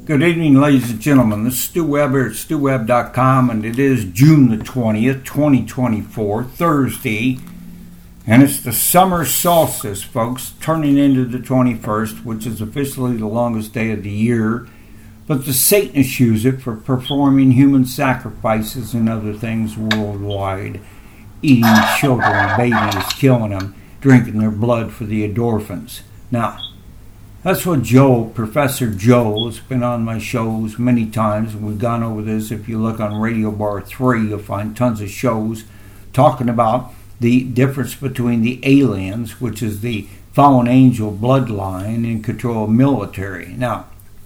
Good evening, ladies and gentlemen. This is Stu Webb here at StuWebb.com, and it is June the 20th, 2024, Thursday, and it's the summer solstice, folks, turning into the 21st, which is officially the longest day of the year, but the Satanists use it for performing human sacrifices and other things worldwide, eating children, babies, killing them, drinking their blood for the endorphins. Now, that's what Professor Joe, has been on my shows many times, and we've gone over this. If you look on Radio Bar 3, you'll find tons of shows talking about the difference between the aliens, which is the fallen angel bloodline, in control of military. Now,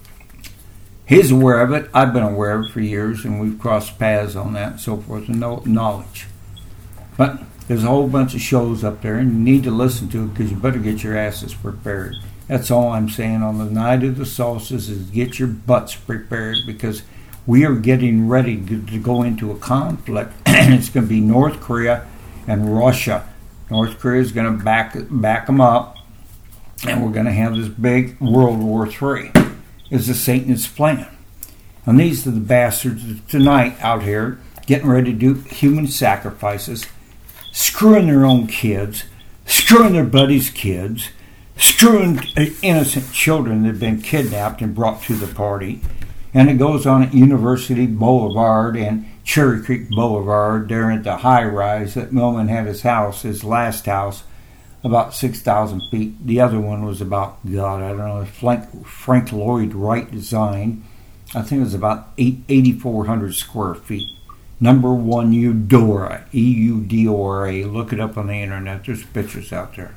he's aware of it. I've been aware of it for years, and we've crossed paths on that and so forth, and knowledge. But there's a whole bunch of shows up there, and you need to listen to it because you better get your asses prepared. That's all I'm saying on the night of the solstice is get your butts prepared, because we are getting ready to go into a conflict. It's going to be North Korea and Russia. North Korea is going to back them up, and we're going to have this big World War III. Is the Satanist plan. And these are the bastards tonight out here getting ready to do human sacrifices, screwing their own kids, screwing their buddies' kids, screwing innocent children that have been kidnapped and brought to the party. And it goes on at University Boulevard and Cherry Creek Boulevard, there at the high rise that Millman had his last house, about 6,000 feet. The other one was about, God, I don't know, Frank Lloyd Wright design. I think it was about 8,400 square feet. Number 1 Eudora, E-U-D-O-R-A. Look it up on the internet. There's pictures out there.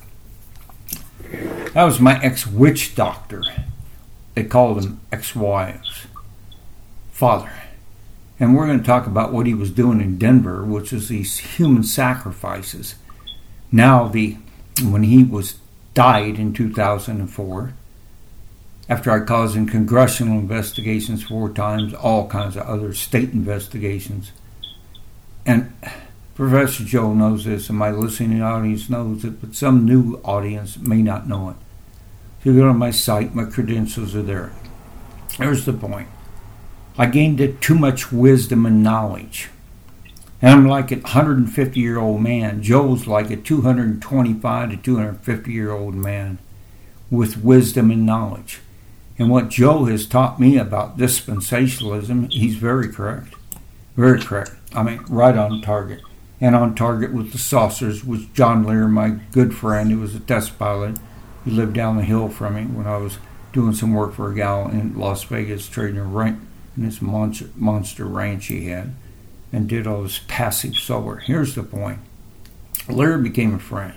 That was my ex-witch doctor. They called him ex-wives. Father. And we're going to talk about what he was doing in Denver, which is these human sacrifices. Now, when he died in 2004, after I caused in congressional investigations 4 times, all kinds of other state investigations. And Professor Joe knows this, and my listening audience knows it, but some new audience may not know it. If you go to my site, my credentials are there. Here's the point. I gained too much wisdom and knowledge. And I'm like a 150-year-old man. Joe's like a 225 to 250-year-old man with wisdom and knowledge. And what Joe has taught me about dispensationalism, he's very correct. Very correct. I mean, right on target. And on target with the saucers was John Lear, my good friend, who was a test pilot. He lived down the hill from me when I was doing some work for a gal in Las Vegas, trading a rent in this monster ranch he had, and did all this passive solar. Here's the point. Lear became a friend.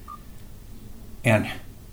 And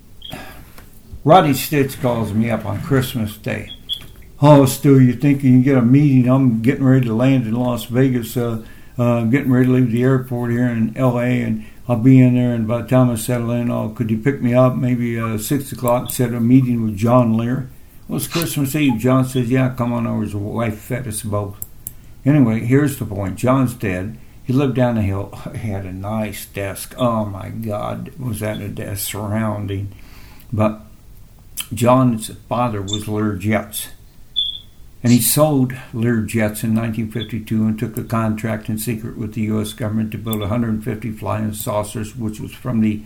Roddy Stitz calls me up on Christmas Day. Oh, Stu, you think you can get a meeting? I'm getting ready to land in Las Vegas, getting ready to leave the airport here in L.A., and I'll be in there, and by the time I settle in, could you pick me up maybe 6 o'clock, set a meeting with John Lear? Well, it's Christmas Eve. John says, yeah, come on over. His wife fed us both. Anyway, here's the point. John's dead. He lived down the hill. He had a nice desk. Oh, my God, was that a desk surrounding. But John's father was Lear Jets. And he sold Lear Jets in 1952 and took a contract in secret with the U.S. government to build 150 flying saucers, which was from the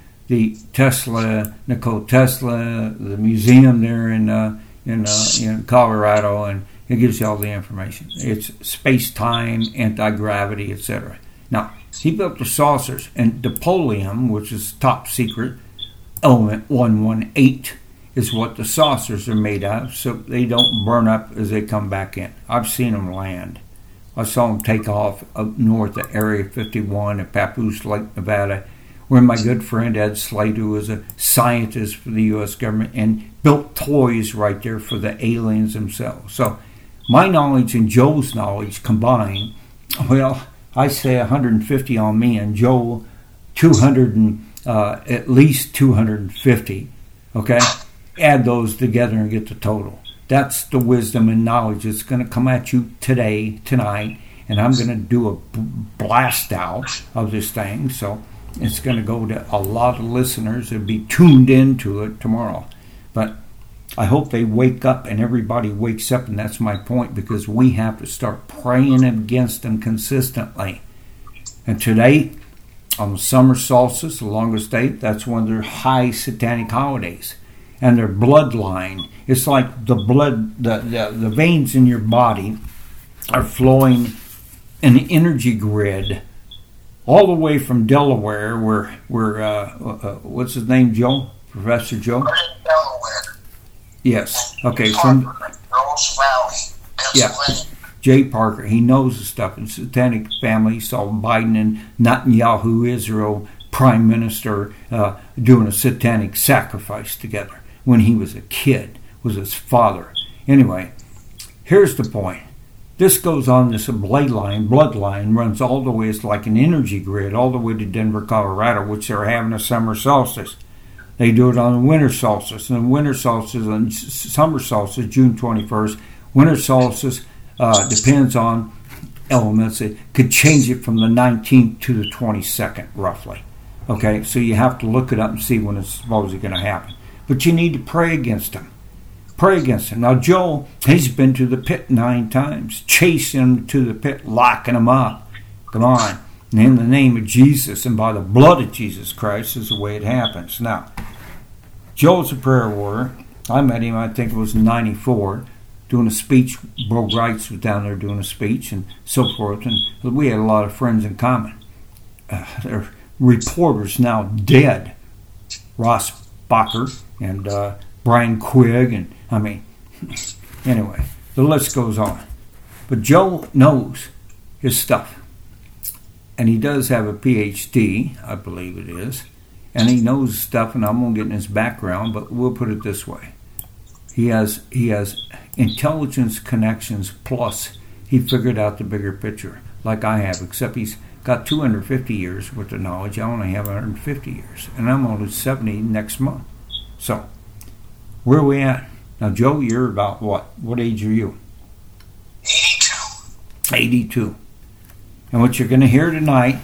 Nikola Tesla, the museum there in Colorado, and it gives you all the information. It's space-time, anti-gravity, etc. Now, he built the saucers, and dipolonium, which is top secret, element 118, is what the saucers are made of, so they don't burn up as they come back in. I've seen them land. I saw them take off up north at Area 51 at Papoose Lake, Nevada, where my good friend Ed Slade, who was a scientist for the U.S. government, and built toys right there for the aliens themselves. So my knowledge and Joe's knowledge combined, well, I say 150 on me, and Joe 200 and at least 250, okay? Add those together and get the total. That's the wisdom and knowledge that's going to come at you tonight, and I'm going to do a blast out of this thing, so it's going to go to a lot of listeners and be tuned into it tomorrow. But I hope they wake up and everybody wakes up, and that's my point, because we have to start praying against them consistently. And today, on the summer solstice, the longest day, that's one of their high satanic holidays. And their bloodline, it's like the blood, the veins in your body are flowing an energy grid all the way from Delaware, where what's his name, Joe? Professor Joe? Delaware. Yes. Okay. From Rose Valley, Pennsylvania. Jay Parker, he knows the stuff. In satanic family, he saw Biden and Netanyahu, Israel prime minister, doing a satanic sacrifice together when he was a kid, was his father. Anyway, here's the point. This goes on, this bloodline runs all the way, it's like an energy grid, all the way to Denver, Colorado, which they're having a summer solstice. They do it on the winter solstice, and the winter solstice and summer solstice, June 21st. Winter solstice depends on elements. It could change it from the 19th to the 22nd, roughly. Okay, so you have to look it up and see when it's supposedly going to happen. But you need to pray against them. Pray against him. Now, Joe, he's been to the pit 9 times, chasing him to the pit, locking him up. Come on. And in the name of Jesus and by the blood of Jesus Christ is the way it happens. Now, Joe's a prayer warrior. I met him, I think it was in 94, doing a speech. Bro Wrights was down there doing a speech and so forth. And we had a lot of friends in common. There are reporters now dead. Ross Bacher and Brian Quigg, and I mean, anyway, the list goes on. But Joe knows his stuff. And he does have a PhD, I believe it is. And he knows stuff, and I'm going to get in his background, but we'll put it this way. He has intelligence connections, plus he figured out the bigger picture, like I have, except he's got 250 years worth of knowledge. I only have 150 years, and I'm only 70 next month. So, where are we at? Now, Joe, you're about what? What age are you? 82. 82. And what you're going to hear tonight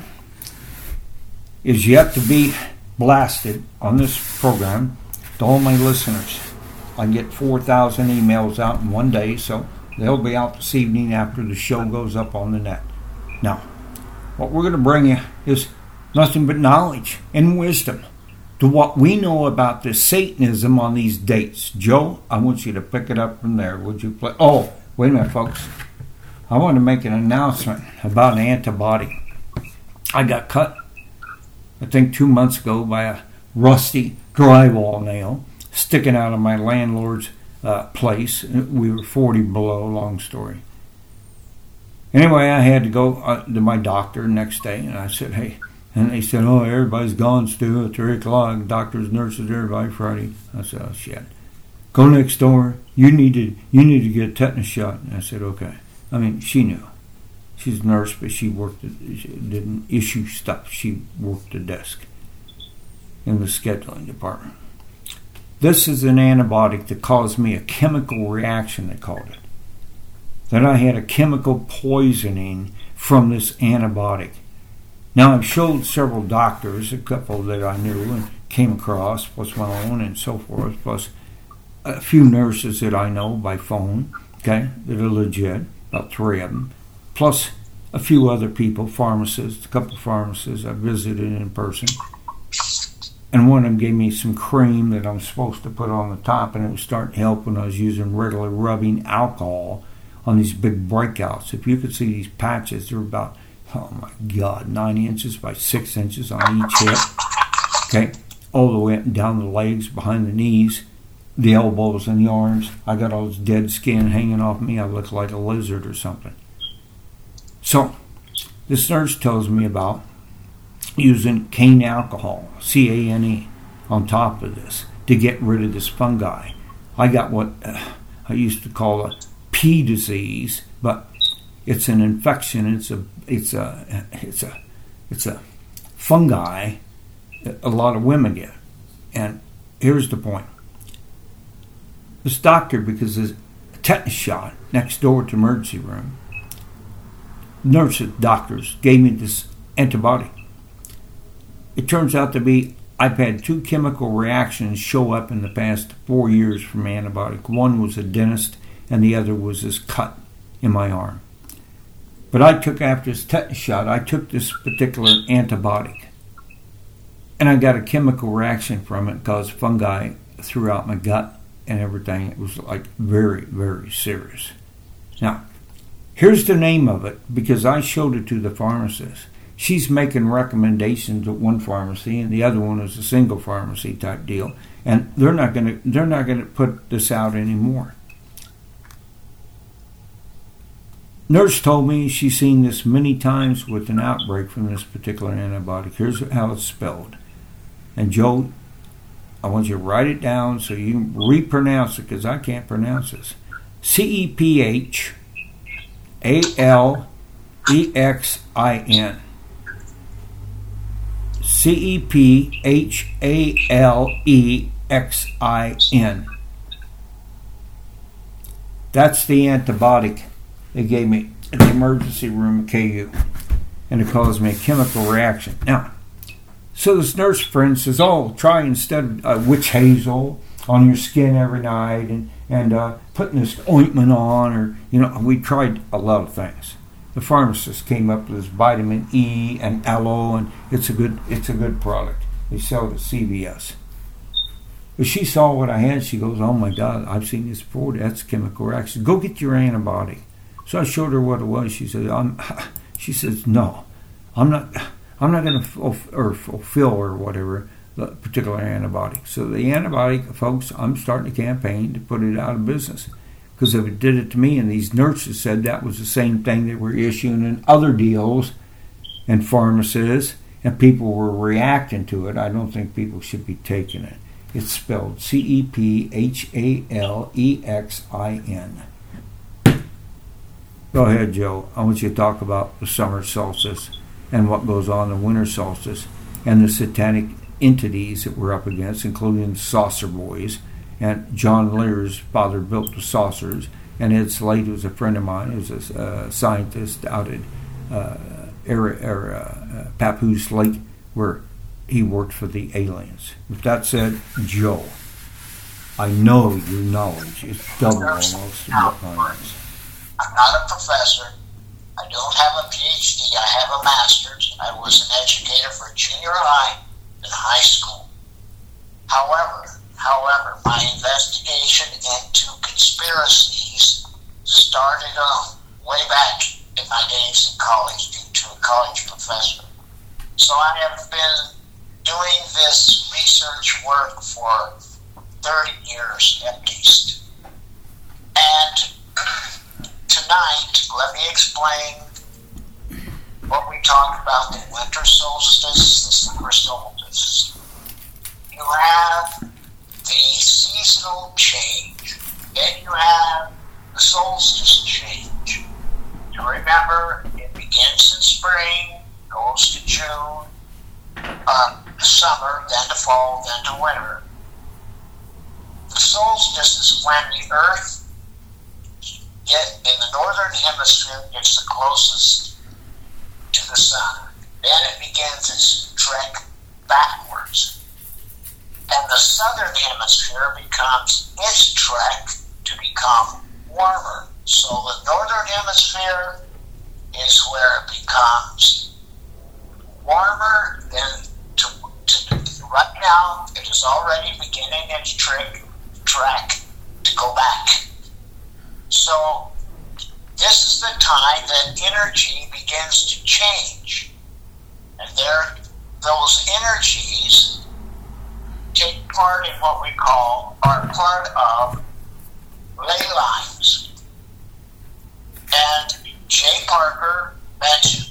is yet to be blasted on this program to all my listeners. I get 4,000 emails out in one day, so they'll be out this evening after the show goes up on the net. Now, what we're going to bring you is nothing but knowledge and wisdom to what we know about this Satanism on these dates. Joe, I want you to pick it up from there. Would you play? Oh, wait a minute, folks. I want to make an announcement about an antibody. I got cut, I think 2 months ago, by a rusty drywall nail sticking out of my landlord's place. We were 40 below, long story. Anyway, I had to go to my doctor next day, and I said, hey, and they said, oh, everybody's gone, Stu, at 3 o'clock. Doctors, nurses, everybody Friday. I said, oh, shit. Go next door. You need to get a tetanus shot. And I said, okay. I mean, she knew. She's a nurse, but she didn't issue stuff. She worked the desk in the scheduling department. This is an antibiotic that caused me a chemical reaction, they called it. Then I had a chemical poisoning from this antibiotic. Now, I've showed several doctors, a couple that I knew and came across, plus my own and so forth, plus a few nurses that I know by phone, okay, that are legit, about 3 of them, plus a few other people, pharmacists, a couple of pharmacists I visited in person. And one of them gave me some cream that I'm supposed to put on the top, and it was starting to help when I was using regular rubbing alcohol on these big breakouts. If you could see these patches, they're about, oh my God, 9 inches by 6 inches on each hip. Okay, all the way up and down the legs, behind the knees, the elbows and the arms. I got all this dead skin hanging off me. I look like a lizard or something. So, this nurse tells me about using cane alcohol, C-A-N-E, on top of this to get rid of this fungi. I got what I used to call a P disease, but it's an infection. It's a fungi that a lot of women get. And here's the point. This doctor, because there's a tetanus shot next door to the emergency room, nurses, doctors gave me this antibiotic. It turns out to be I've had 2 chemical reactions show up in the past 4 years from antibiotic. One was a dentist, and the other was this cut in my arm. But I took, after this tetanus shot, I took this particular antibiotic. And I got a chemical reaction from it. It caused fungi throughout my gut and everything. It was like very, very serious. Now, here's the name of it, because I showed it to the pharmacist. She's making recommendations at one pharmacy, and the other one is a single pharmacy type deal, and they're not going to put this out anymore. Nurse told me she's seen this many times with an outbreak from this particular antibiotic. Here's how it's spelled. And Joe, I want you to write it down so you can repronounce it, because I can't pronounce this. CEPHALEXIN. CEPHALEXIN. That's the antibiotic they gave me at the emergency room at KU, and it caused me a chemical reaction. Now, so this nurse friend says, "Oh, try instead of witch hazel on your skin every night, and putting this ointment on, or we tried a lot of things." The pharmacist came up with this vitamin E and aloe, and it's a good product. They sell it at CVS. But she saw what I had. She goes, "Oh my God, I've seen this before. That's chemical reaction. Go get your antibiotic." So I showed her what it was. She said, She says, "No, I'm not going to fulfill or whatever the particular antibiotic." So the antibiotic, folks, I'm starting a campaign to put it out of business, because if it did it to me, and these nurses said that was the same thing they were issuing in other deals and pharmacies, and people were reacting to it, I don't think people should be taking it. It's spelled CEPHALEXIN. Go ahead, Joe. I want you to talk about the summer solstice and what goes on in the winter solstice, and the satanic entities that we're up against, including the saucer boys. And John Lear's father built the saucers, and Ed Slade, who's a friend of mine, who's a scientist out at Papoose Lake, where he worked for the aliens. With that said, Joe, I know your knowledge is double almost what mine is. I'm not a professor. I don't have a PhD. I have a master's. I was an educator for junior high and high school. However, my investigation into conspiracies started way back in my days in college due to a college professor. So I have been doing this research work for 30 years at least. And tonight, let me explain what we talked about: the winter solstice, the summer solstice. You have the seasonal change, then you have the solstice change. You remember, it begins in spring, goes to June, summer, then to fall, then to winter. The solstice is when the Earth in the northern hemisphere gets the closest to the sun. Then it begins its trek backwards. And the southern hemisphere becomes its trek to become warmer. So the northern hemisphere is where it becomes warmer. Then right now, it is already beginning its trek to go back. So this is the time that energy begins to change. And those energies take part in what we are part of ley lines. And Jay Parker mentioned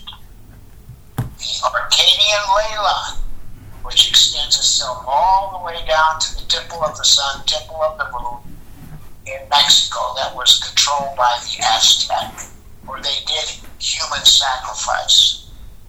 the Arcadian ley line, which extends itself all the way down to the temple of the sun, temple of the moon, in Mexico, that was controlled by the Aztec, where they did human sacrifice.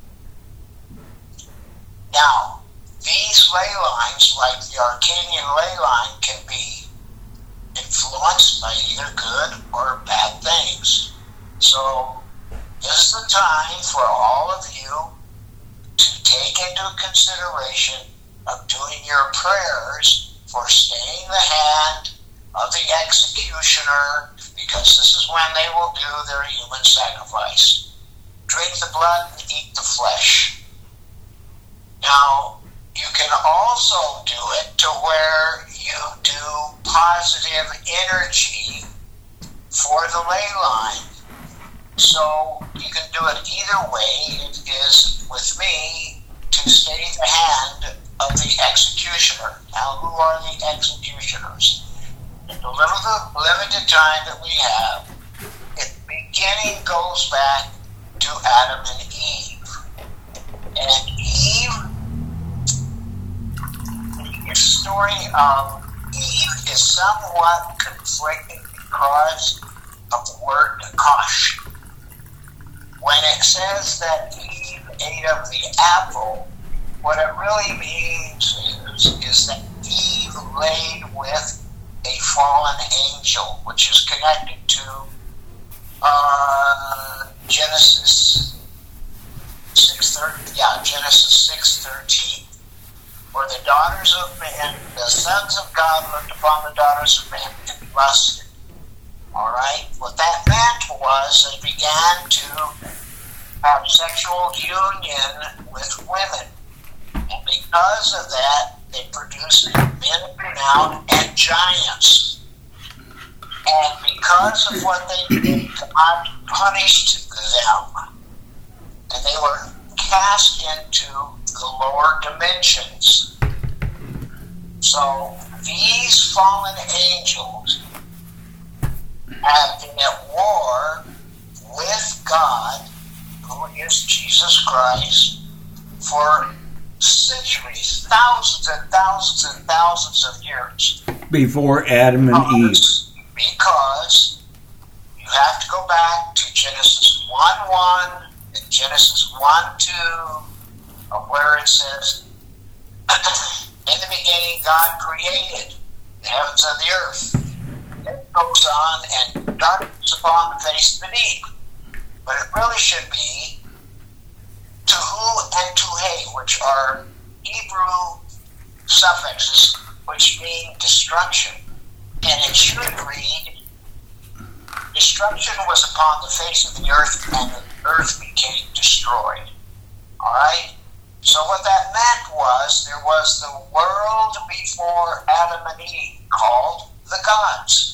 Now, these ley lines, like the Arcadian ley line, can be influenced by either good or bad things. So, this is the time for all of you to take into consideration of doing your prayers for staying the hand of the executioner, because this is when they will do their human sacrifice. Drink the blood and eat the flesh. Now, you can also do it to where you do positive energy for the ley line. So you can do it either way. It is, with me, to stay the hand of the executioner. Now, who are the executioners? In the limited time that we have, the beginning goes back to Adam and Eve. And Eve, the story of Eve is somewhat conflicting because of the word nakash. When it says that Eve ate of the apple, what it really means is that Eve laid with a fallen angel, which is connected to Genesis 6:13. Yeah, Genesis 6:13, where the daughters of man, the sons of God, looked upon the daughters of man and lusted. All right, what that meant was they began to have sexual union with women, and because of that, they produced men renowned and giants. And because of what they did, God punished them. And they were cast into the lower dimensions. So these fallen angels have been at war with God, who is Jesus Christ, for centuries, thousands and thousands and thousands of years. Before Adam and Eve. Because you have to go back to Genesis 1:1 and Genesis 1:2, where it says, in the beginning God created the heavens and the earth. It goes on, and darkness upon the face of the deep. But it really should be Tuhu and Tuhei, which are Hebrew suffixes which mean destruction. And it should read, destruction was upon the face of the earth, and the earth became destroyed. Alright? So what that meant was, there was the world before Adam and Eve, called the gods.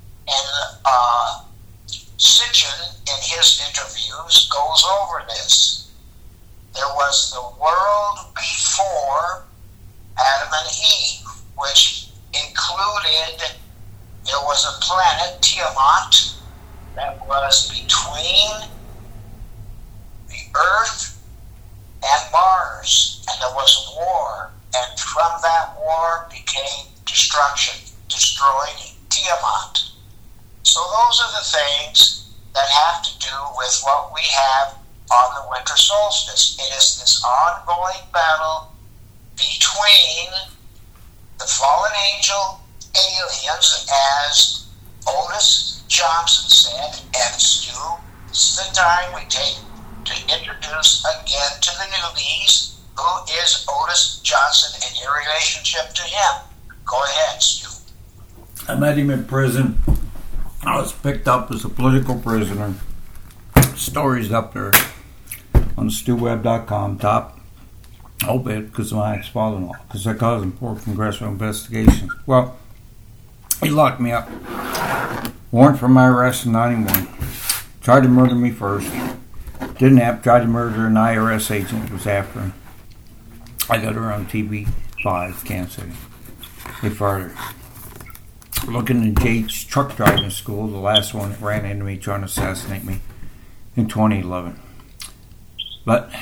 And Sitchin, in his interviews, goes over this. There was the world before Adam and Eve, which included, there was a planet, Tiamat, that was between the Earth and Mars, and there was war, and from that war became destruction, destroyed Tiamat. So those are the things that have to do with what we have on the winter solstice. It is this ongoing battle between the fallen angel aliens, as Otis Johnson said, and Stu. This is the time we take to introduce again to the newbies who is Otis Johnson and your relationship to him. Go ahead, Stu. I met him in prison. I was picked up as a political prisoner. Stories up there on StuWeb.com, top. Hope it, because of my ex-father-in-law, because I caused him poor congressional investigations. Well, he locked me up. Warrant for my arrest in 91. Tried to murder me first. Didn't have. Tried to murder an IRS agent who was after him. I got her on TV5, Kansas City. They fired her. Looking in Jade's truck driving school, the last one that ran into me trying to assassinate me in 2011. But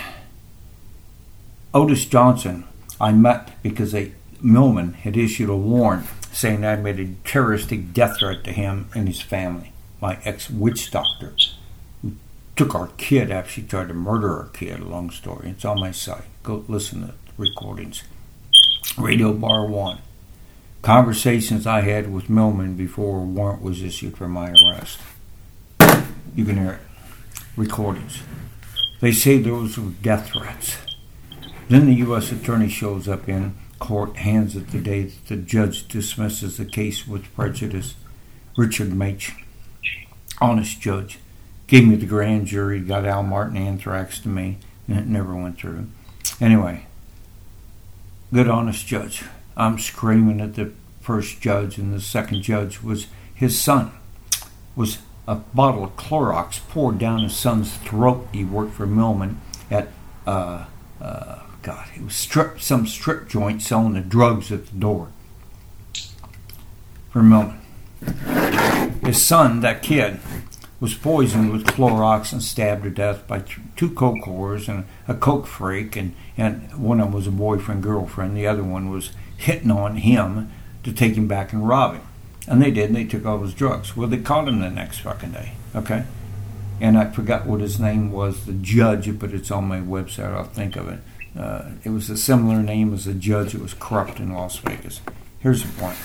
Otis Johnson, I met because Millman had issued a warrant saying I made a terroristic death threat to him and his family. My ex-witch doctor who took our kid after she tried to murder our kid. A long story. It's on my site. Go listen to the recordings. Radio Bar 1. Conversations I had with Millman before a warrant was issued for my arrest. You can hear it. Recordings. They say those were death threats. Then the U.S. attorney shows up in court hands it the day that the judge dismisses the case with prejudice. Richard Maich, honest judge, gave me the grand jury, got Al Martin anthrax to me, and it never went through. Anyway, good honest judge. I'm screaming at the first judge, and the second judge was his son. Was a bottle of Clorox poured down his son's throat. He worked for Millman at it was some strip joint selling the drugs at the door for Millman. His son, that kid, was poisoned with Clorox and stabbed to death by two coke whores and a coke freak, and one of them was a boyfriend-girlfriend. The other one was hitting on him to take him back and rob him. And they did, and they took all his drugs. Well, they caught him the next fucking day, okay? And I forgot what his name was, the judge, but it's on my website. I'll think of it. It was a similar name as the judge that was corrupt in Las Vegas. Here's the point.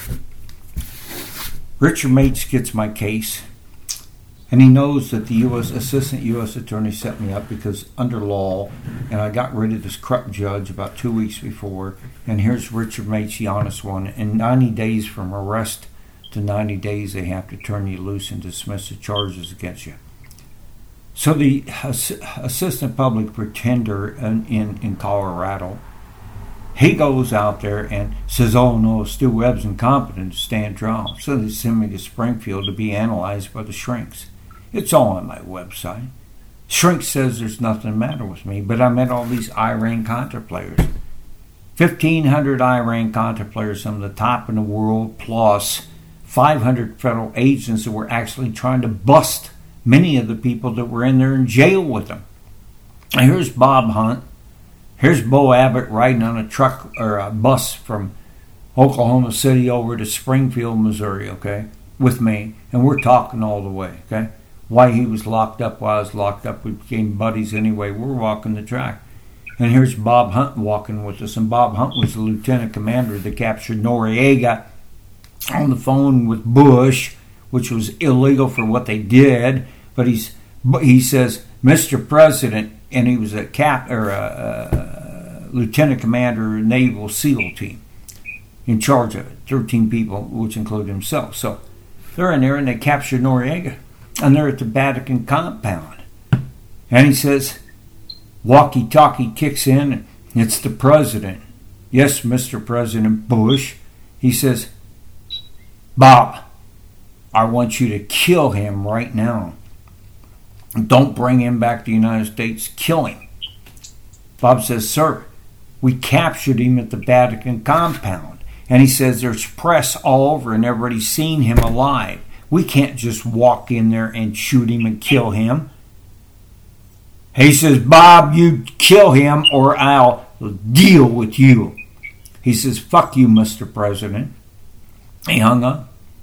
Richard Maich gets my case, and he knows that the assistant U.S. attorney set me up because under law, and I got rid of this corrupt judge about 2 weeks before, and here's Richard Maich, the honest one. In 90 days from arrest to 90 days, they have to turn you loose and dismiss the charges against you. So the assistant public pretender in Colorado, he goes out there and says, oh no, Stu Webb's incompetent to stand trial. So they send me to Springfield to be analyzed by the shrinks. It's all on my website. Shrink says there's nothing the matter with me, but I met all these Iran-Contra players. 1,500 Iran-Contra players, some of the top in the world, plus 500 federal agents that were actually trying to bust many of the people that were in there in jail with them. And here's Bob Hunt. Here's Bo Abbott riding on a truck or a bus from Oklahoma City over to Springfield, Missouri, okay, with me. And we're talking all the way, okay? Why he was locked up, why I was locked up. We became buddies anyway. We're walking the track. And here's Bob Hunt walking with us. And Bob Hunt was the lieutenant commander that captured Noriega on the phone with Bush, which was illegal for what they did. But he says, Mr. President, and he was a lieutenant commander of Naval SEAL team in charge of it, 13 people, which included himself. So they're in there and they captured Noriega. And they're at the Vatican compound. And he says, walkie-talkie kicks in, and it's the president. Yes, Mr. President Bush. He says, Bob, I want you to kill him right now. Don't bring him back to the United States. Kill him. Bob says, sir, we captured him at the Vatican compound. And he says, there's press all over and everybody's seen him alive. We can't just walk in there and shoot him and kill him. He says, Bob, you kill him or I'll deal with you. He says, fuck you, Mr. President. He hung up.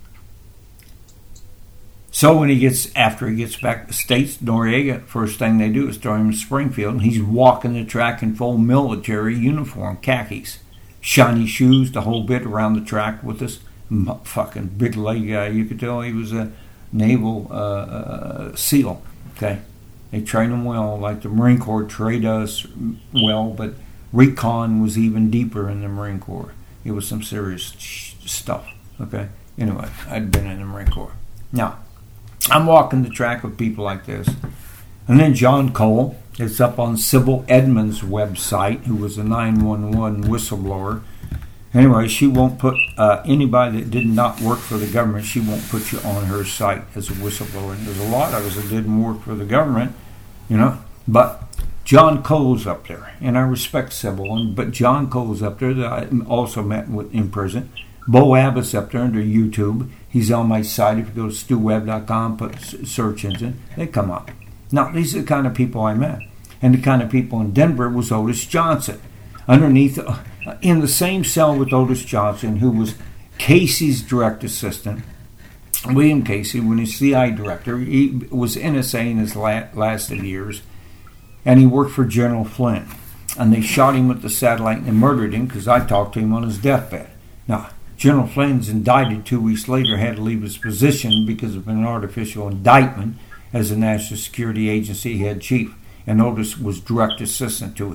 So after he gets back to the States, Noriega, first thing they do is throw him in Springfield. And he's walking the track in full military uniform, khakis, shiny shoes, the whole bit around the track with this fucking big leg guy. You could tell he was a naval SEAL. Okay, they train him well, like the Marine Corps trained us well, but recon was even deeper in the Marine Corps. It was some serious stuff. Okay, anyway, I'd been in the Marine Corps. Now, I'm walking the track with people like this. And then John Cole, it's up on Sybil Edmonds' website, who was a 911 whistleblower. Anyway, she won't put anybody that did not work for the government, she won't put you on her site as a whistleblower. And there's a lot of us that didn't work for the government, But John Cole's up there, and I respect Sybil, but John Cole's up there that I also met with in prison. Bo Abbott's up there under YouTube. He's on my site. If you go to StuWebb.com, put search engine, they come up. Now, these are the kind of people I met. And the kind of people in Denver was Otis Johnson. Underneath, in the same cell with Otis Johnson, who was Casey's direct assistant, William Casey, when he's CI director, he was NSA in his last years, and he worked for General Flynn. And they shot him with the satellite and murdered him because I talked to him on his deathbed. Now, General Flynn's indicted 2 weeks later, had to leave his position because of an artificial indictment as a National Security Agency head chief. And Otis was direct assistant to him.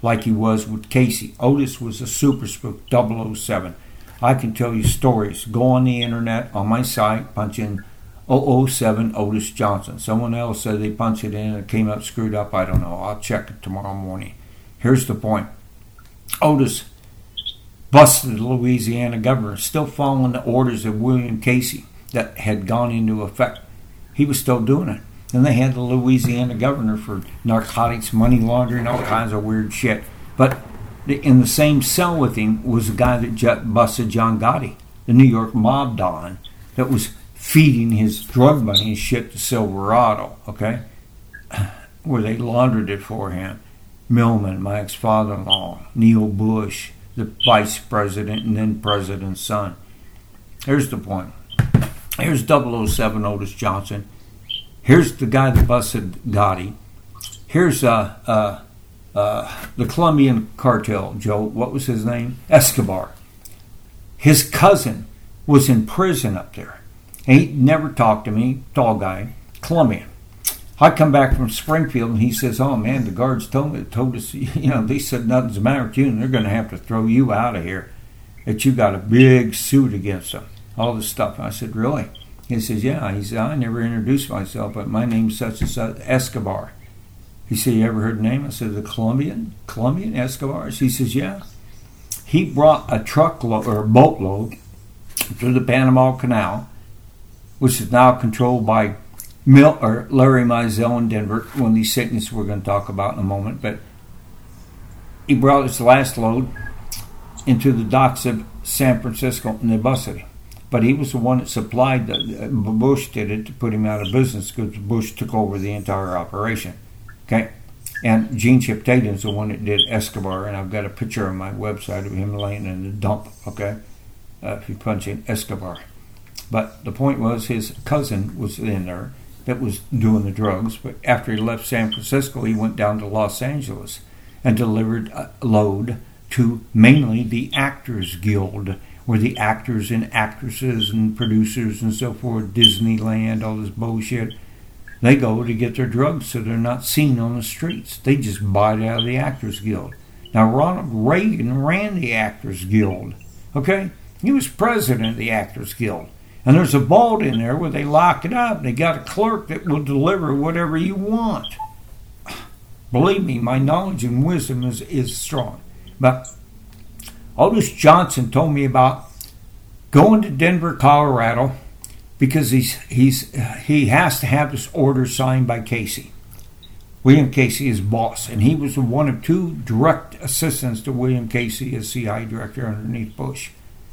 like he was with Casey. Otis was a super spook, 007. I can tell you stories. Go on the internet, on my site, punch in 007 Otis Johnson. Someone else said they punched it in and it came up screwed up. I don't know. I'll check it tomorrow morning. Here's the point. Otis busted the Louisiana governor, still following the orders of William Casey that had gone into effect. He was still doing it. And they had the Louisiana governor for narcotics, money laundering, all kinds of weird shit. But in the same cell with him was a guy that busted John Gotti, the New York mob don, that was feeding his drug money and shit to Silverado, okay? Where they laundered it for him. Millman, my ex-father-in-law, Neil Bush, the vice president and then president's son. Here's the point. Here's 007 Otis Johnson. Here's the guy that busted Gotti. Here's the Colombian cartel, Joe. What was his name? Escobar. His cousin was in prison up there. And he never talked to me. Tall guy. Colombian. I come back from Springfield and he says, "Oh man, the guards told us, they said nothing's the matter with you and they're going to have to throw you out of here. That you got a big suit against them." All this stuff. I said, "Really?" He says, "Yeah." He said, "I never introduced myself, but my name's such and such, Escobar." He said, "You ever heard the name?" I said, "The Colombian Escobars?" He says, "Yeah." He brought a truckload or a boatload through the Panama Canal, which is now controlled by Larry Mizell in Denver, one of these sicknesses we're going to talk about in a moment. But he brought his last load into the docks of San Francisco and they busted him. But he was the one that supplied Bush did it to put him out of business because Bush took over the entire operation. Okay? And Gene Chip Tatum's the one that did Escobar, and I've got a picture on my website of him laying in the dump, okay? If you punch in Escobar. But the point was his cousin was in there that was doing the drugs, but after he left San Francisco, he went down to Los Angeles and delivered a load to mainly the Actors Guild, where the actors and actresses and producers and so forth, Disneyland, all this bullshit, they go to get their drugs so they're not seen on the streets. They just buy it out of the Actors Guild. Now, Ronald Reagan ran the Actors Guild, okay? He was president of the Actors Guild. And there's a vault in there where they lock it up. They got a clerk that will deliver whatever you want. Believe me, my knowledge and wisdom is strong. But Otis Johnson told me about going to Denver, Colorado, because he has to have this order signed by Casey. William Casey is boss, and he was one of two direct assistants to William Casey as CIA director underneath Bush.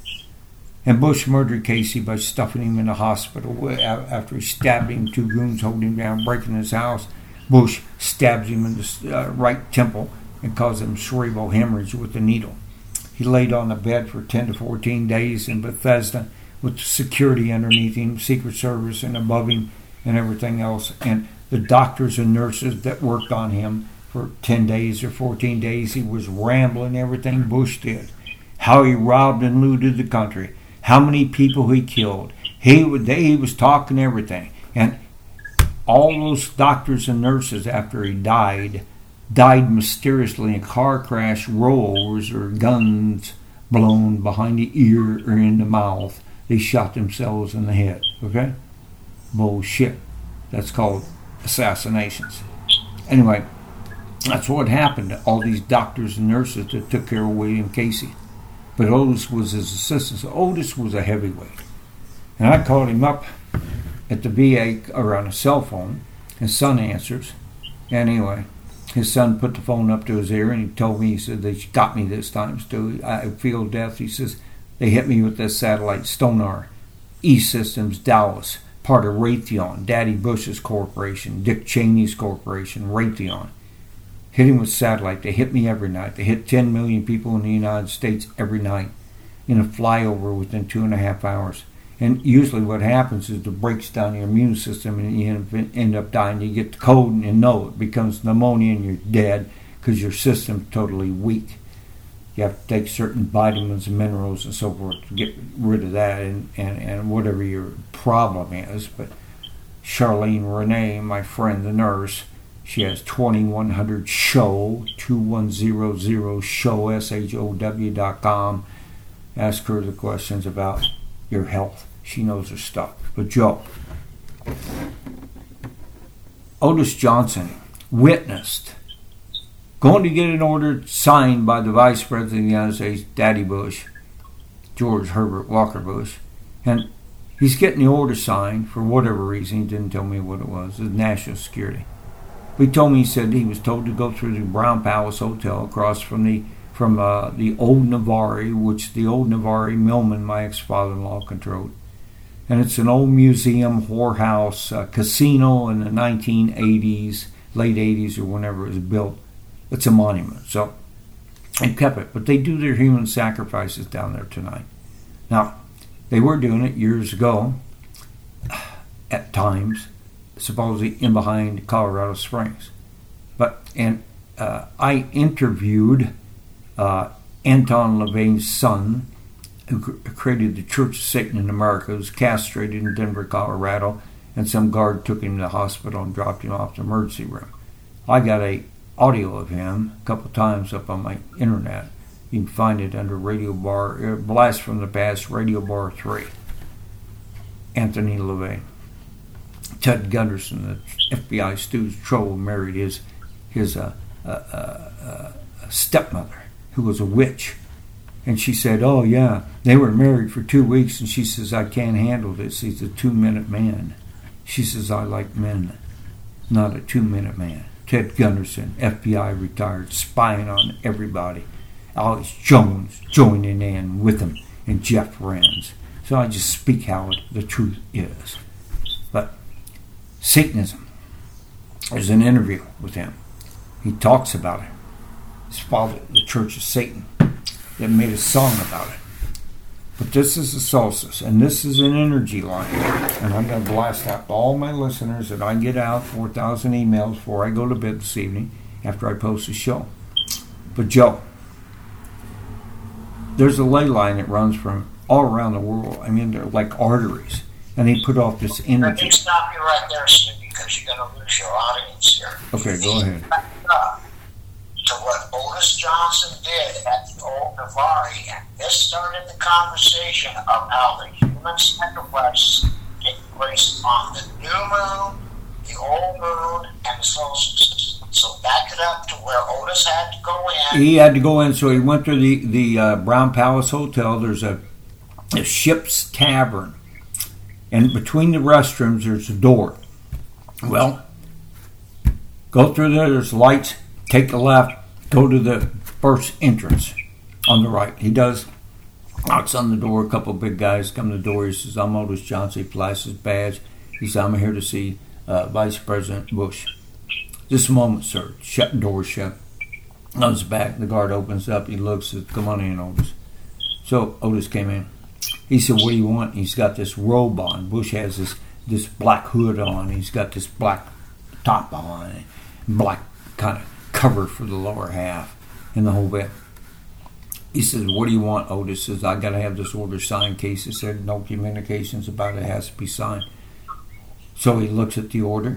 And Bush murdered Casey by stuffing him in the hospital after he stabbed him. Two goons holding him down, breaking his house. Bush stabs him in the right temple and caused him cerebral hemorrhage with a needle. He laid on the bed for 10 to 14 days in Bethesda with security underneath him, Secret Service and above him and everything else. And the doctors and nurses that worked on him for 10 days or 14 days, he was rambling everything Bush did. How he robbed and looted the country. How many people he killed. He was talking everything. And all those doctors and nurses, after he died mysteriously in a car crash, rollovers or guns blown behind the ear or in the mouth. They shot themselves in the head. Okay? Bullshit. That's called assassinations. Anyway, that's what happened to all these doctors and nurses that took care of William Casey. But Otis was his assistant. So Otis was a heavyweight. And I called him up at the VA or on a cell phone. His son answers. Anyway, his son put the phone up to his ear and he told me, he said, "They got me this time, Stu. I feel death." He says, "They hit me with this satellite, Stonar, E-Systems, Dallas, part of Raytheon, Daddy Bush's corporation, Dick Cheney's corporation, Raytheon. Hit him with satellite. They hit me every night. They hit 10 million people in the United States every night in a flyover within 2.5 hours. And usually what happens is it breaks down your immune system and you end up dying. You get the cold and you know it becomes pneumonia and you're dead because your system's totally weak. You have to take certain vitamins and minerals and so forth to get rid of that and whatever your problem is." But Charlene Renee, my friend, the nurse, She has 2100 show, 2100 show, SHOW.com. Ask her the questions about your health. She knows her stuff. But Joe, Otis Johnson witnessed going to get an order signed by the Vice President of the United States, Daddy Bush, George Herbert Walker Bush, and he's getting the order signed for whatever reason. He didn't tell me what it was. It was national security. But he told me, he said he was told to go through the Brown Palace Hotel across from the old Navarre, which the old Navarre Millman, my ex-father-in-law, controlled. And it's an old museum, whorehouse, casino in the 1980s, late 80s or whenever it was built. It's a monument. So they kept it. But they do their human sacrifices down there tonight. Now, they were doing it years ago, at times, supposedly in behind Colorado Springs. I interviewed Anton LaVey's son, who created the Church of Satan in America, who was castrated in Denver, Colorado, and some guard took him to the hospital and dropped him off the emergency room. I got a audio of him a couple times up on my internet. You can find it under Radio Bar, Blast from the Past, Radio Bar 3. Anthony LaVey. Ted Gunderson, the FBI Stu's trouble, married his stepmother, who was a witch. And she said, oh yeah, they were married for 2 weeks, and she says, I can't handle this. He's a 2-minute man. She says, I like men, not a 2-minute man. Ted Gunderson, FBI retired, spying on everybody. Alex Jones joining in with him, and Jeff Renz. So I just speak how the truth is. But Satanism, there's an interview with him. He talks about it. His father, the Church of Satan, that made a song about it. But this is the solstice, and this is an energy line. And I'm going to blast out all my listeners that I get out 4,000 emails before I go to bed this evening after I post the show. But Joe, there's a ley line that runs from all around the world. I mean, they're like arteries. And they put off this energy. Let me stop you right there, Stu, because you're going to lose your audience here. Okay, go ahead. To what Otis Johnson did at the old Navarre, and this started the conversation of how the human sacrifices take place on the new moon, the old moon, and the solstice. So back it up to where Otis had to go in. He had to go in, so he went to the Brown Palace Hotel. There's a ship's tavern, and between the restrooms there's a door. Well, go through there, there's lights, take a left, go to the first entrance on the right. He does, knocks on the door, a couple of big guys come to the door. He says, I'm Otis Johnson. He flashes his badge. He says, I'm here to see Vice President Bush. Just a moment, sir. Shut the door shut. Comes back, the guard opens up, he looks, says, come on in, Otis. So Otis came in. He said, what do you want? He's got this robe on. Bush has this black hood on. He's got this black top on, black kind of cover for the lower half and the whole bit. He says, what do you want? Otis says, I got to have this order signed. Casey said, no communications about it, has to be signed. So he looks at the order,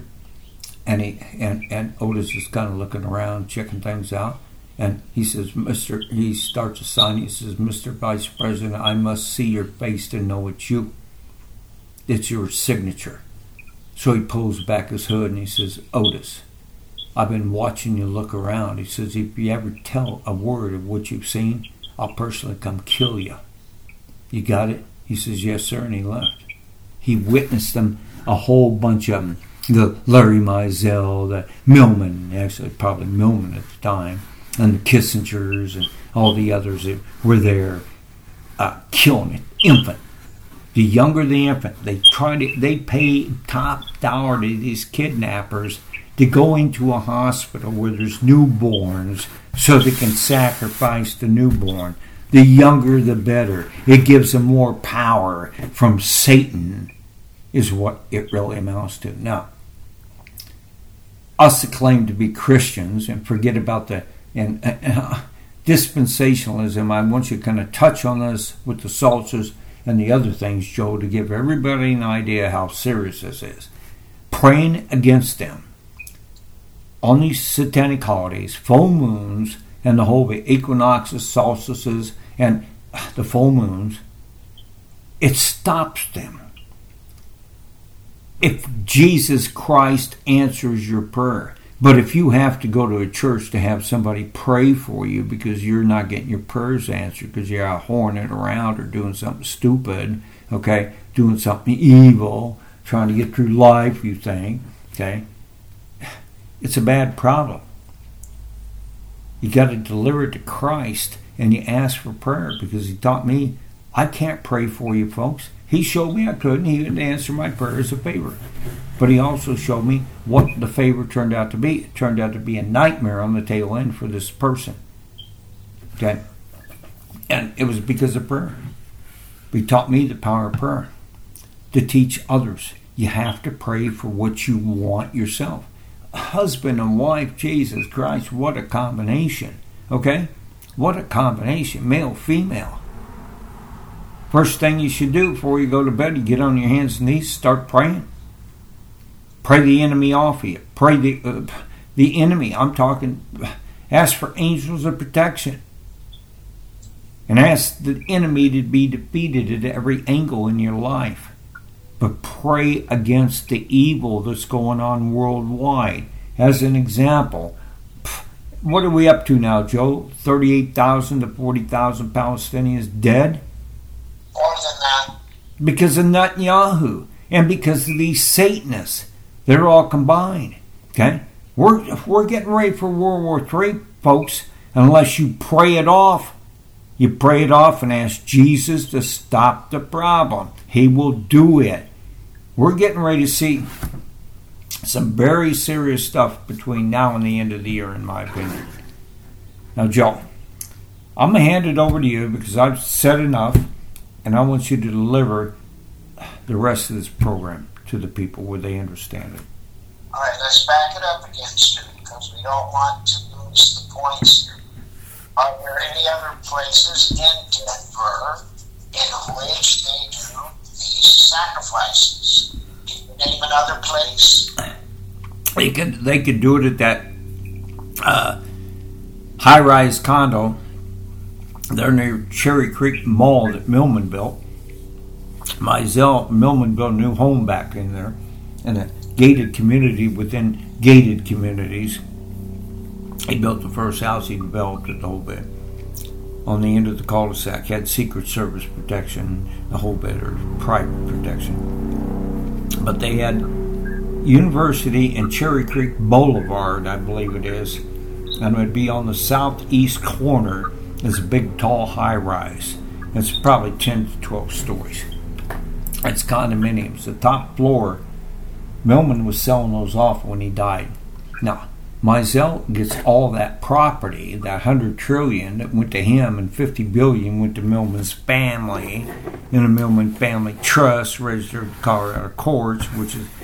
and Otis is kind of looking around, checking things out. And he says, he starts to sign. He says, Mr. Vice President, I must see your face to know it's you. It's your signature. So he pulls back his hood and he says, Otis, I've been watching you look around. He says, if you ever tell a word of what you've seen, I'll personally come kill you. You got it? He says, yes, sir, and he left. He witnessed them, a whole bunch of them. The Larry Mizell, the Millman, actually probably Millman at the time, and the Kissingers and all the others that were there killing an infant. The younger the infant, they pay top dollar to these kidnappers to go into a hospital where there's newborns so they can sacrifice the newborn. The younger the better. It gives them more power from Satan, is what it really amounts to. Now, us that claim to be Christians and forget about the dispensationalism, I want you to kind of touch on this with the solstice and the other things, Joe, to give everybody an idea how serious this is. Praying against them. on these satanic holidays, full moons, and the whole equinoxes, solstices, and the full moons, it stops them. If Jesus Christ answers your prayer, but if you have to go to a church to have somebody pray for you because you're not getting your prayers answered because you're out whoring it around or doing something stupid, okay, doing something evil, trying to get through life, you think, okay, it's a bad problem. You got to deliver it to Christ and you ask for prayer, because he taught me I can't pray for you, folks. He showed me I couldn't. He would answer my prayer as a favor. But he also showed me what the favor turned out to be. It turned out to be a nightmare on the tail end for this person. Okay? And it was because of prayer. He taught me the power of prayer to teach others. You have to pray for what you want yourself. Husband and wife, Jesus Christ, what a combination. Okay? What a combination. Male, female. First thing you should do before you go to bed, you get on your hands and knees, start praying. Pray the enemy off of you. Pray the enemy. I'm talking, ask for angels of protection. And ask the enemy to be defeated at every angle in your life. But pray against the evil that's going on worldwide. As an example, what are we up to now, Joe? 38,000 to 40,000 Palestinians dead? More than that. Because of Netanyahu and because of these Satanists. They're all combined. Okay? We're getting ready for World War III, folks, unless you pray it off. You pray it off and ask Jesus to stop the problem. He will do it. We're getting ready to see some very serious stuff between now and the end of the year, in my opinion. Now, Joe, I'm going to hand it over to you because I've said enough, and I want you to deliver the rest of this program to the people where they understand it. All right, let's back it up again, Stu, because we don't want to lose the points here. Are there any other places in Denver in which they do these sacrifices? Can you name another place? They could do it at that high-rise condo there near Cherry Creek Mall that Millman built. Millman built a new home back in there, and a gated community within gated communities. He built the first house. He developed it the whole bit. On the end of the cul-de-sac, had Secret Service protection, the whole bit, or private protection. But they had University and Cherry Creek Boulevard, I believe it is, and it would be on the southeast corner. Is a big, tall, high-rise. It's probably 10 to 12 stories. It's condominiums. The top floor, Millman was selling those off when he died. Now, Mizell gets all that property, that $100 trillion that went to him, and $50 billion went to Millman's family, in a Millman family trust registered with Colorado courts, which is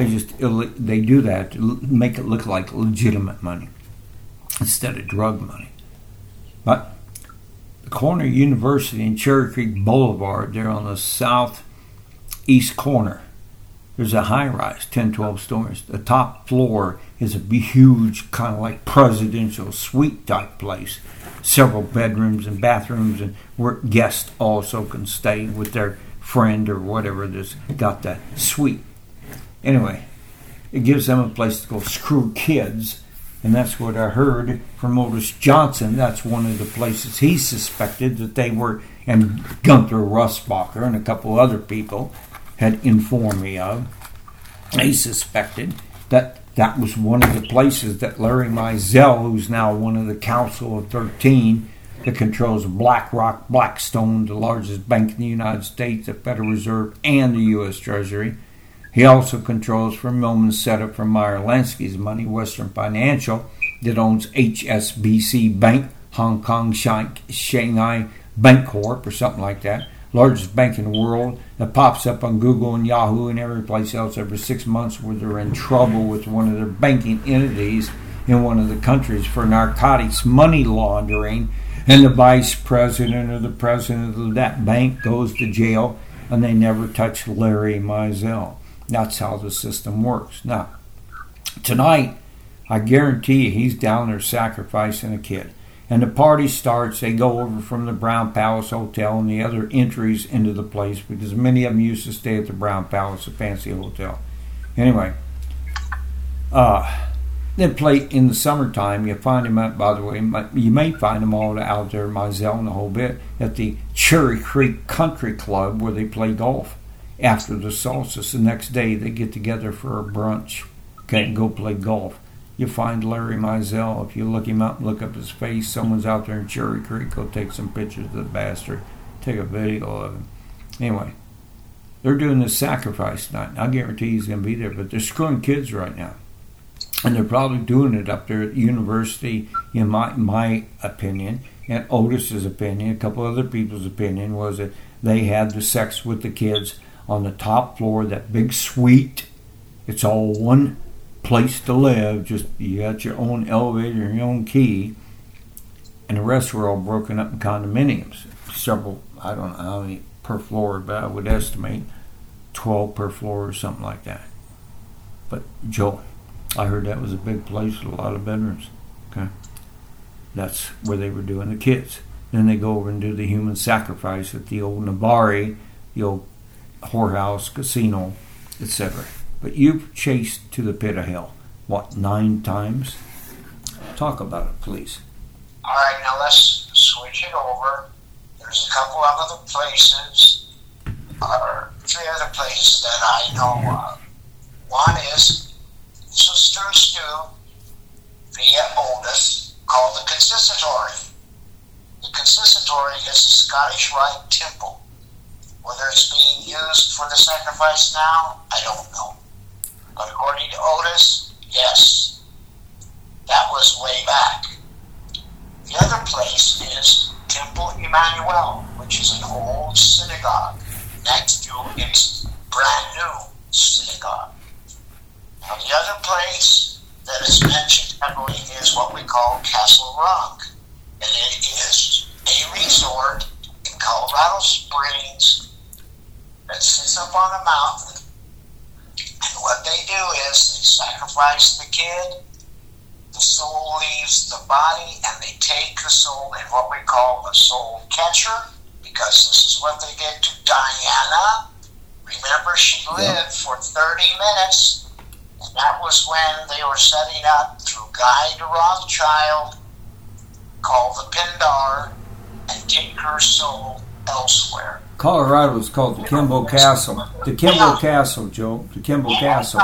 they do that to make it look like legitimate money instead of drug money. But the corner University and Cherry Creek Boulevard, there on the southeast corner, there's a high-rise, 10, 12 stories. The top floor is a huge, kind of like presidential suite-type place. Several bedrooms and bathrooms, and where guests also can stay with their friend or whatever that's got that suite. Anyway, it gives them a place to go screw kids. And that's what I heard from Otis Johnson. That's one of the places he suspected that they were, and Gunther Russbacher and a couple other people had informed me of. They suspected that that was one of the places that Larry Mizell, who's now one of the Council of 13, that controls BlackRock, Blackstone, the largest bank in the United States, the Federal Reserve, and the U.S. Treasury. He also controls for Millman's setup for Meyer Lansky's money, Western Financial, that owns HSBC Bank, Hong Kong Shanghai Bank Corp, or something like that. Largest bank in the world that pops up on Google and Yahoo and every place else every 6 months where they're in trouble with one of their banking entities in one of the countries for narcotics money laundering. And the vice president or the president of that bank goes to jail, and they never touch Larry Mizell. That's how the system works. Now, tonight, I guarantee you he's down there sacrificing a kid. And the party starts. They go over from the Brown Palace Hotel and the other entries into the place, because many of them used to stay at the Brown Palace, a fancy hotel. Anyway, they play in the summertime. You find them out, by the way, you may find them all out there, Mizell and the whole bit, at the Cherry Creek Country Club, where they play golf. After the solstice, the next day they get together for a brunch, okay, and go play golf. You find Larry Mizell. If you look him up and look up his face, someone's out there in Cherry Creek. Go take some pictures of the bastard. Take a video of him. Anyway, they're doing this sacrifice night. I guarantee he's going to be there, but they're screwing kids right now. And they're probably doing it up there at the university, in my opinion, and Otis's opinion, a couple other people's opinion, was that they had the sex with the kids on the top floor, that big suite. It's all one place to live, just you got your own elevator and your own key, and the rest were all broken up in condominiums. Several, I don't know how many per floor, but I would estimate 12 per floor or something like that. But Joe, I heard that was a big place with a lot of bedrooms. Okay, that's where they were doing the kids. Then they go over and do the human sacrifice at the old Nabari, the old whorehouse, casino, etc. But you've chased to the pit of hell, what, 9 times? Talk about it, please. All right, now let's switch it over. There's a couple of other places, or 3 other places that I know of. One is Sister Stew via Otis, called the Consistory. The Consistory is a Scottish Rite temple. Whether it's being used for the sacrifice now, I don't know. But according to Otis, yes, that was way back. The other place is Temple Emmanuel, which is an old synagogue next to its brand new synagogue. Now the other place that is mentioned heavily is what we call Castle Rock, and it is a resort in Colorado Springs that sits up on a mountain. And what they do is they sacrifice the kid, the soul leaves the body, and they take the soul in what we call a soul catcher, because this is what they did to Diana. Remember, she lived for 30 minutes, and that was when they were setting up through Guy de Rothschild, called the Pindar, and take her soul elsewhere. Colorado is called the Kimball Castle. The Kimball Castle, Joe. The Kimball Castle.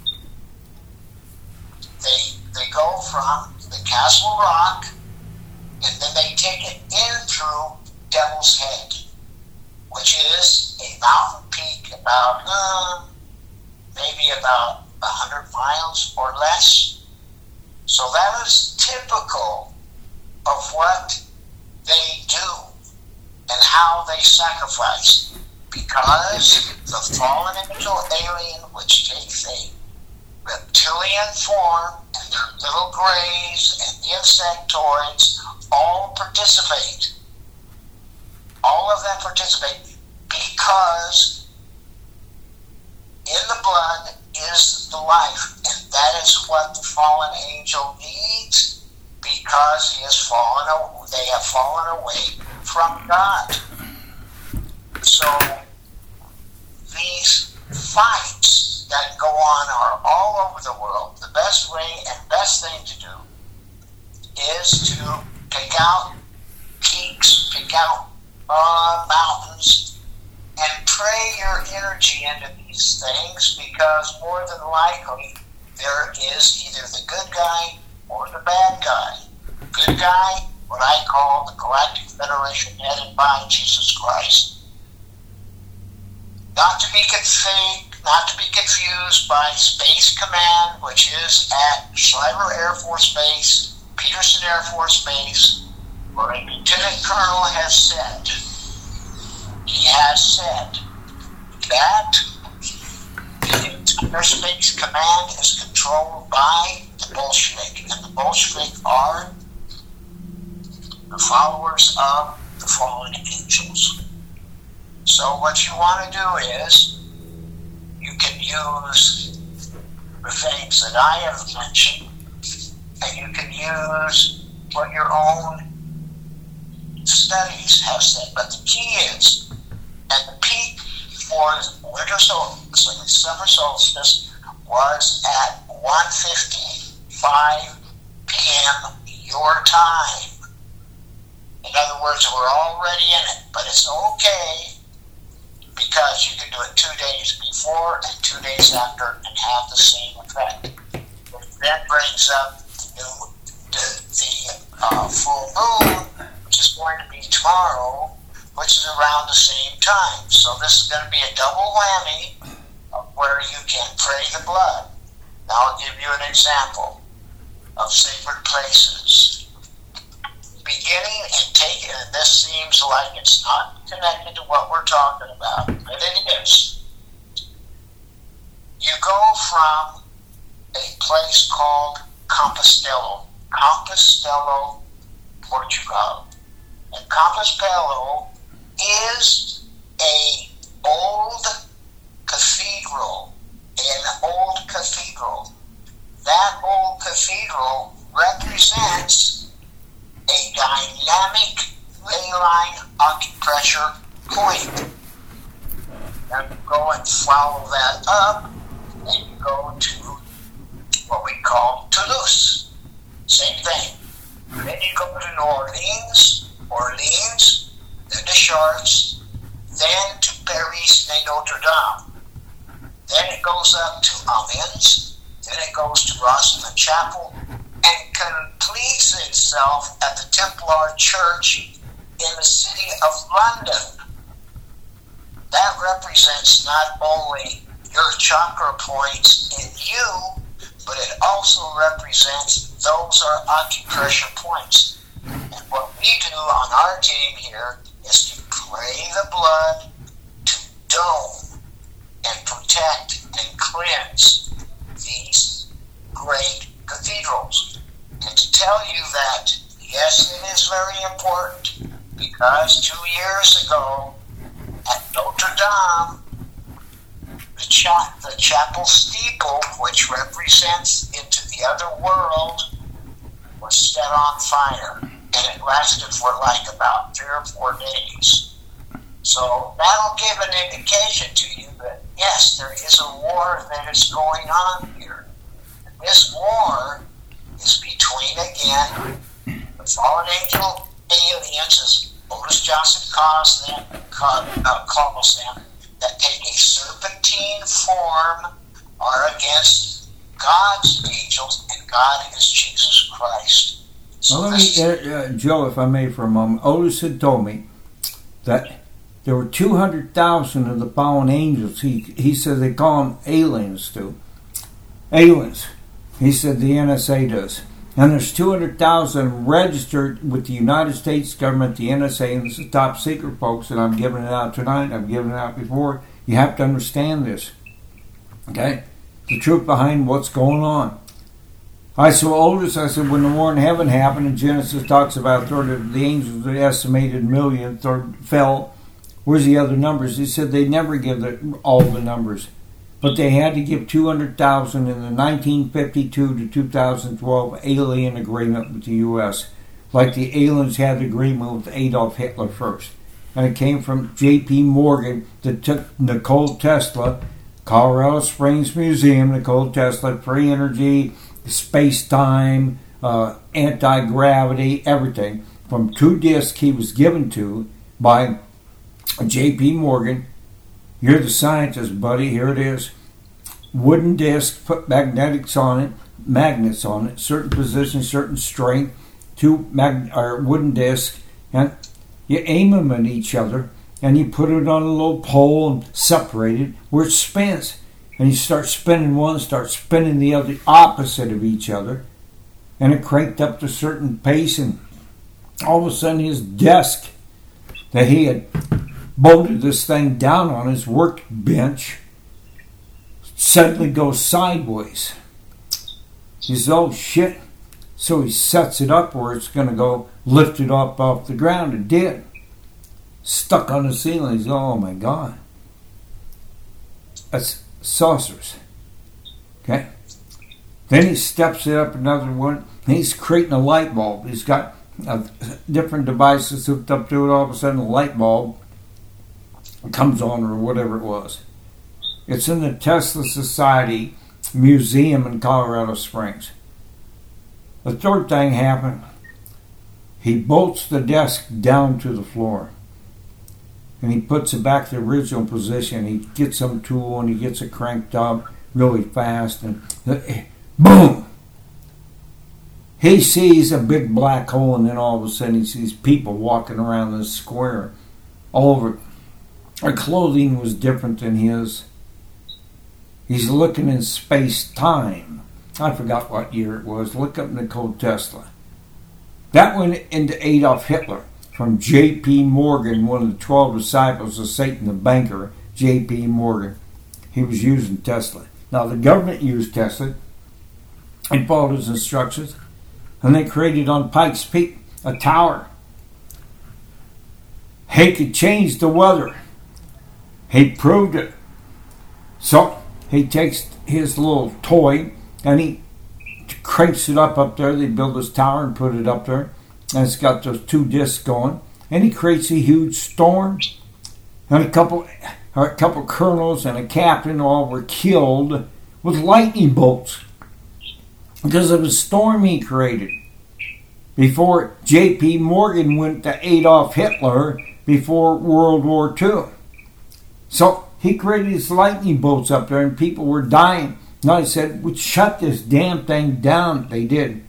They go from the Castle Rock, and then they take it in through Devil's Head, which is a mountain peak about maybe about 100 miles or less. So that is typical of what they do and how they sacrifice, because the fallen angel alien, which takes a reptilian form, and their little greys and the insectoids all participate. All of them participate because in the blood is the life, and that is what the fallen angel needs, because he has they have fallen away from God. So these fights that go on are all over the world. The best way and best thing to do is to pick out peaks, pick out mountains, and pray your energy into these things, because more than likely there is either the good guy or the bad guy. Good guy, what I call the Galactic Federation headed by Jesus Christ. Not to be confused by Space Command, which is at Schreiber Air Force Base, Peterson Air Force Base, where a Lieutenant Colonel has said, that the Air Space Command is controlled by the Bolshevik, and the Bolshevik are the followers of the fallen angels. So what you want to do is, you can use the things that I have mentioned and you can use what your own studies have said. But the key is, and the peak for summer solstice was at 1:55 p.m. your time. In other words, we're already in it, but it's okay because you can do it 2 days before and 2 days after and have the same effect. That brings up the full moon, which is going to be tomorrow, which is around the same time. So this is going to be a double whammy of where you can pray the blood. Now I'll give you an example of sacred places. Beginning and taking, and this seems like it's not connected to what we're talking about, but it is. You go from a place called Compostela, Portugal. And Compostela is a old cathedral, That old cathedral represents a dynamic ley line acupressure point. Now you go and follow that up, and you go to what we call Toulouse. Same thing. Then you go to New Orleans, then to Chartres, then to Paris et Notre Dame. Then it goes up to Amiens, then it goes to Rosslyn Chapel, and completes itself at the Templar Church in the city of London. That represents not only your chakra points in you, but it also represents those are acupressure points. And what we do on our team here is to pray the blood, to dome and protect and cleanse these great cathedrals. And to tell you that, yes, it is very important, because 2 years ago at Notre Dame, the chapel steeple, which represents into the other world, was set on fire, and it lasted for like about 3 or 4 days. So that'll give an indication to you that yes, there is a war that is going on here. And this war is between, again, the fallen angel aliens, as Otis Johnson calls them, that take a serpentine form, are against God's angels, and God is Jesus Christ. So well, let me, Joe, if I may, for a moment. Otis had told me that there were 200,000 of the fallen angels. He said they call them aliens too. Aliens. He said the NSA does. And there's 200,000 registered with the United States government, the NSA, and this is top secret, folks, and I'm giving it out tonight. I've given it out before. You have to understand this. Okay? The truth behind what's going on. I said, Otis, I said, when the war in heaven happened, and Genesis talks about a third of the angels, the estimated million, third fell. Where's the other numbers? He said they never give all the numbers. But they had to give 200,000 in the 1952 to 2012 alien agreement with the U.S. Like the aliens had the agreement with Adolf Hitler first. And it came from J.P. Morgan that took Nikola Tesla, Colorado Springs Museum, Nikola Tesla, free energy, space-time, anti-gravity, everything. From 2 discs he was given to by J.P. Morgan. You're the scientist, buddy. Here it is. Wooden disc, put magnets on it, certain position, certain strength, 2 wooden discs, and you aim them at each other, and you put it on a little pole and separate it where it spins. And you start spinning one, start spinning the other, opposite of each other, and it cranked up to a certain pace, and all of a sudden his desk that he had bolted this thing down on his workbench suddenly goes sideways. He says, oh shit. So he sets it up where it's going to go, lift it up off the ground. It did. Stuck on the ceiling. He says, oh my God. That's saucers. Okay. Then he steps it up another one, He's creating a light bulb. He's got different devices hooked up to it. All of a sudden, the light bulb comes on, or whatever it was. It's in the Tesla Society Museum in Colorado Springs. The third thing happened. He bolts the desk down to the floor. And he puts it back to the original position. He gets some tool and he gets it cranked up really fast. And boom! He sees a big black hole, and then all of a sudden he sees people walking around this square all over. Her clothing was different than his. He's looking in space-time. I forgot what year it was. Look up Nikola Tesla. That went into Adolf Hitler from J.P. Morgan, one of the 12 disciples of Satan the banker, J.P. Morgan. He was using Tesla. Now, the government used Tesla and followed his instructions, and they created on Pikes Peak a tower. He could change the weather. He proved it. So he takes his little toy and he cranks it up there. They build this tower and put it up there. And it's got those two discs going. And he creates a huge storm. And a couple colonels and a captain all were killed with lightning bolts because of a storm he created. Before J.P. Morgan went to Adolf Hitler before World War II. So he created these lightning bolts up there and people were dying. Now he said, "We'd shut this damn thing down." They did.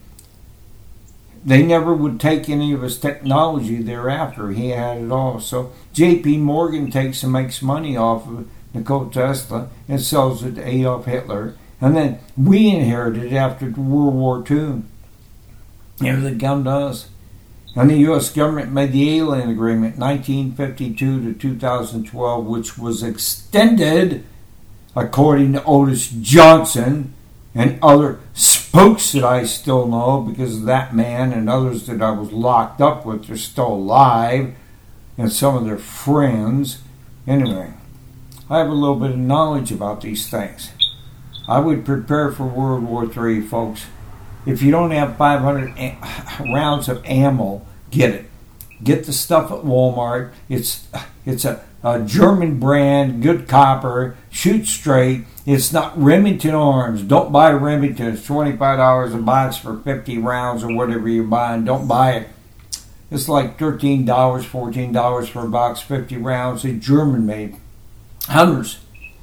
They never would take any of his technology thereafter. He had it all. So J.P. Morgan takes and makes money off of Nikola Tesla and sells it to Adolf Hitler. And then we inherited it after World War II. Everything come to us. And the U.S. government made the Alien Agreement 1952 to 2012, which was extended, according to Otis Johnson and other spooks that I still know because of that man and others that I was locked up with. They're still alive, and some of their friends. Anyway, I have a little bit of knowledge about these things. I would prepare for World War III, folks. If you don't have 500 rounds of ammo, get it. Get the stuff at Walmart. It's a German brand, good copper, shoot straight. It's not Remington Arms. Don't buy Remington. It's $25 a box for 50 rounds or whatever you're buying. Don't buy it. It's like $13, $14 for a box, 50 rounds. It's German made. Hunters.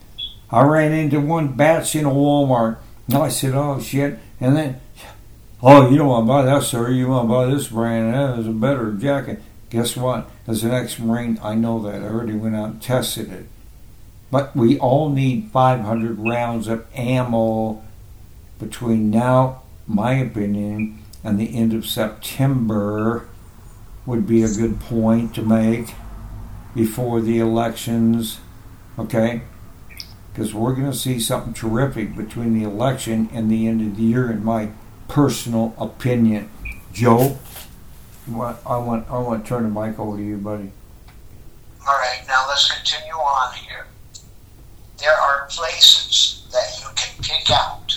I ran into one batch in a Walmart. And I said, "Oh, shit." And then, "Oh, you don't want to buy that, sir. You want to buy this brand. That is a better jacket." Guess what? As an ex-Marine, I know that. I already went out and tested it. But we all need 500 rounds of ammo between now, my opinion, and the end of September would be a good point to make before the elections. Okay? Because we're going to see something terrific between the election and the end of the year, in my personal opinion. Joe, I want to turn the mic over to you, buddy. All right, now let's continue on here. There are places that you can pick out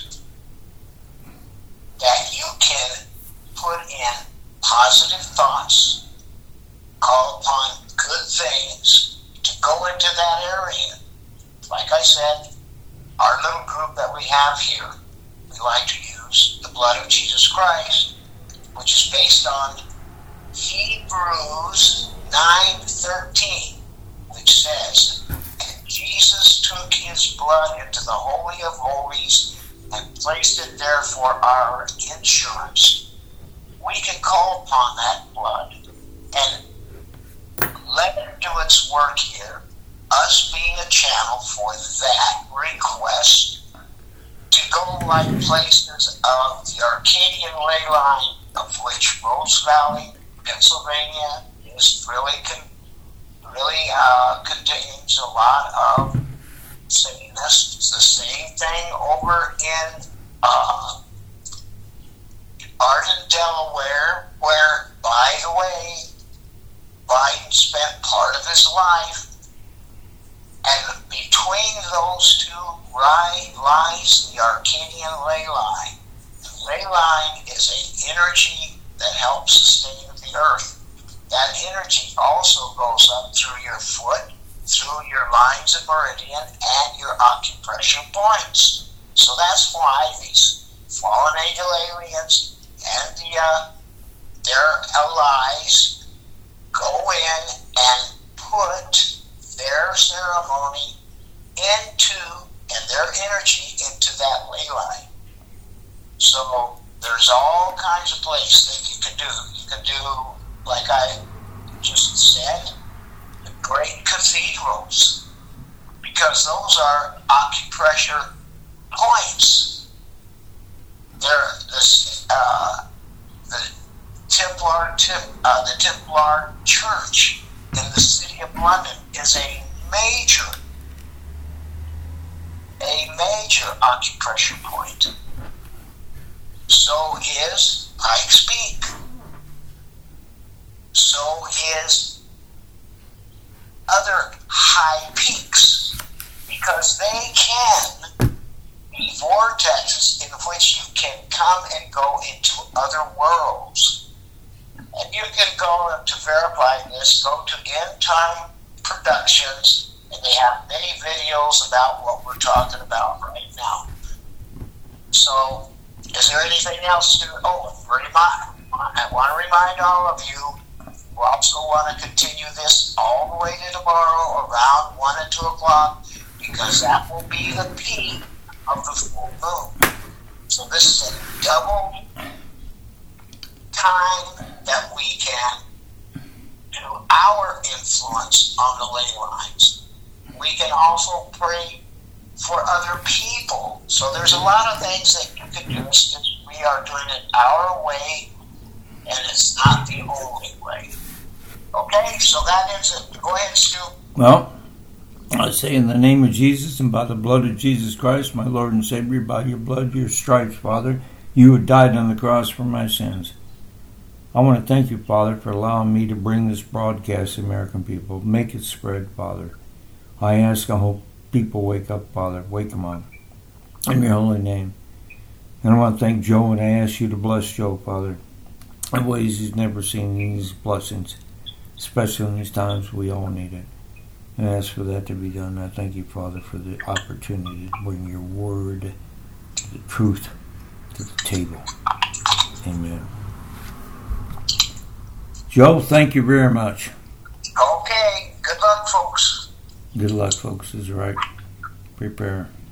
that you can put in positive thoughts, call upon good things to go into that area. Like I said, our little group that we have here, we like to use the blood of Jesus Christ, which is based on Hebrews 9:13, which says, "And Jesus took his blood into the Holy of Holies and placed it there for our insurance." We can call upon that blood and let it do its work here, us being a channel for that request to go like places of the Arcadian ley line, of which Rose Valley, Pennsylvania, is really contains a lot of Satanists. It's the same thing over in Arden, Delaware, where, by the way, Biden spent part of his life. And between those two lies the Arcadian ley line. ley line is an energy that helps sustain the earth. That energy also goes up through your foot, through your lines of meridian, and your acupressure points. So that's why these fallen angel aliens and their allies go in and put their ceremony and their energy into that ley line. So there's all kinds of places that you can do. You can do, like I just said, the great cathedrals, because those are acupressure points. They're the Templar Church in the city of London is a major acupressure point. So is Pikes Peak. So is other high peaks, because they can be vortexes in which you can come and go into other worlds. And you can go to verify this, go to End Time Productions, and they have many videos about what we're talking about right now. So, is there anything else to... I want to remind all of you, who also want to continue this all the way to tomorrow around 1 and 2 o'clock, because that will be the peak of the full moon. So this is a double time that we can do our influence on the ley lines. We can also pray for other people. So there's a lot of things that you can do. It's just we are doing it our way, and it's not the only way. Okay, so that is it. Go ahead, Stu. Well, I say in the name of Jesus and by the blood of Jesus Christ, my Lord and Savior, by your blood, your stripes, Father, you have died on the cross for my sins. I want to thank you, Father, for allowing me to bring this broadcast to American people. Make it spread, Father. I ask and hope people wake up, Father. Wake them up. In your holy name. And I want to thank Joe, and I ask you to bless Joe, Father, in ways he's never seen. These blessings, especially in these times we all need it. And I ask for that to be done. I thank you, Father, for the opportunity to bring your word, the truth, to the table. Amen. Joe, thank you very much. Okay. Good luck, folks. Good luck, folks, is right. Prepare.